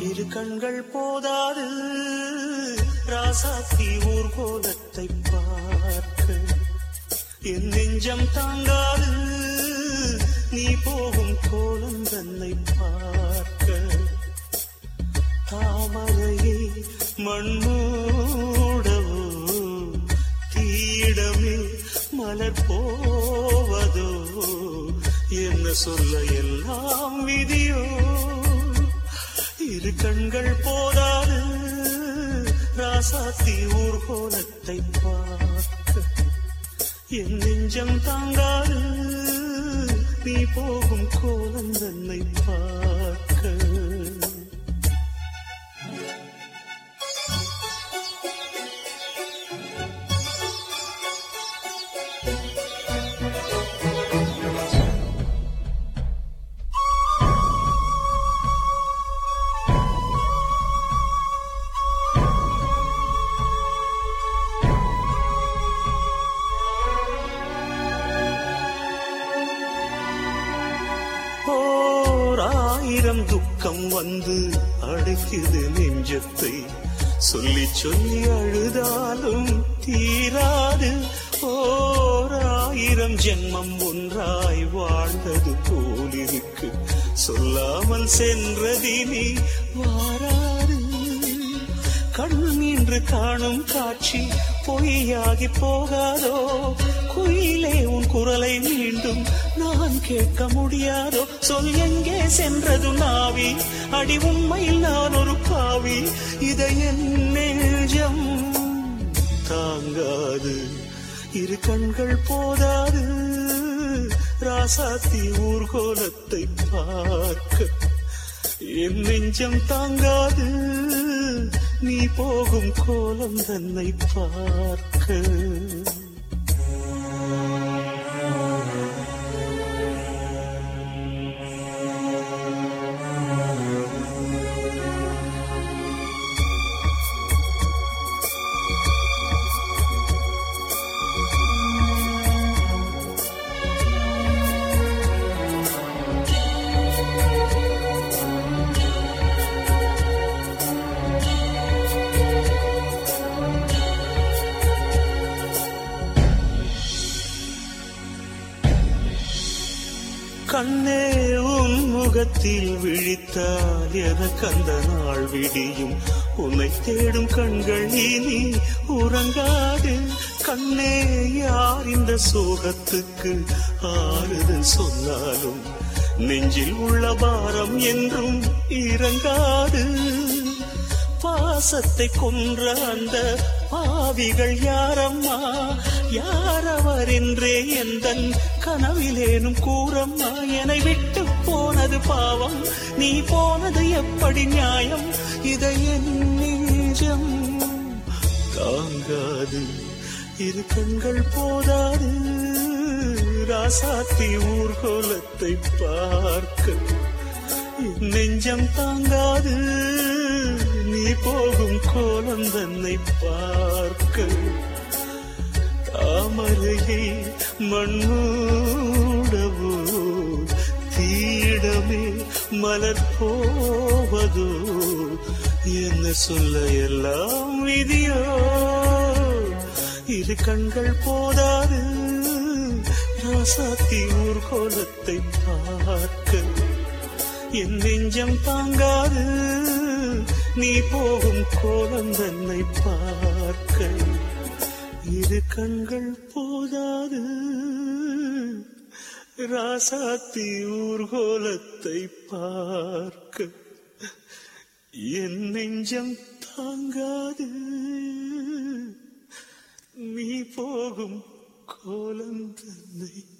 இரு கண்கள் போதாது ராசாத்தி ஊர்கோலத்தை பார்க்க என் நெஞ்சம் தாங்காது நீ போகும் கோலம் தன்னை பார்க்க தாமரையை மண்மூடவோ தீடமே மலர் போவதோ என்ன சொல்ல எல்லாம் விதியோ இரு கண்கள் போதாது ராசாத்தி ஊர்கோலத்தை பார்க்க என் நெஞ்சம் தாங்காது நீ போகும் கோலம் தன்னை பார்க்க துக்கம் வந்து அடைக்குது நெஞ்சத்தை சொல்லி சொல்லி அழுதாலும் தீராது ஓர் ஆயிரம் ஜென்மம் ஒன்றாய் வாழ்ந்தது போலிருக்கு சொல்லாமல் சென்றதினி வாராது கண் நின்று காணும் காட்சி பொய்யாகி போகாதோ குயிலே உன் குரலை மீண்டும் நான் கேட்க முடியாதோ சொல் எங்கே சென்றது நாவி அடி உண்மையில் நான் ஒரு பாவி இதை என் நெஞ்சம் தாங்காது இரு கண்கள் போதாது ராசாத்தி ஊர்கோலத்தை பார்க்க என் நெஞ்சம் தாங்காது நீ போகும் கோலம் தன்னை பார்க்க கண்ணே உன் முகத்தில் விழித்தால் எனக்கு அந்த நாள் விடியும் உன்னை தேடும் கண்கள் இனி உறங்காது கண்ணே யார் இந்த சோகத்துக்கு ஆறுதல் சொன்னாலும் நெஞ்சில் உள்ள பாரம் என்றும் இறங்காது பாசத்தை கொன்ற அந்த பாவிகள் யாரம்மா யாரவர் என்றே எந்தன் கனவிலேனும் கூறம்மா என்னை விட்டு போனது பாவம் நீ போனது எப்படி நியாயம் இதை என் நெஞ்சம் தாங்காது இரு கண்கள் போதாது ராசாத்தி ஊர்கோலத்தை பார்க்க என் நெஞ்சம் தாங்காது நீ போகும் கோலம் தன்னை பார்க்க தாமரையை மண்மூடவோ தீடமே மலர் போவதோ என்ன சொல்ல எல்லாம் விதியோ இரு கண்கள் போதாது ராசாத்தி ஊர்கோலத்தை பார்க்க என் நெஞ்சம் தாங்காது நீ போகும் கோலம் தன்னை பார்க்க இரு கண்கள் போதாது ராசாத்தி ஊர்கோலத்தை பார்க்க என் நெஞ்சம் தாங்காது நீ போகும் கோலம் தன்னை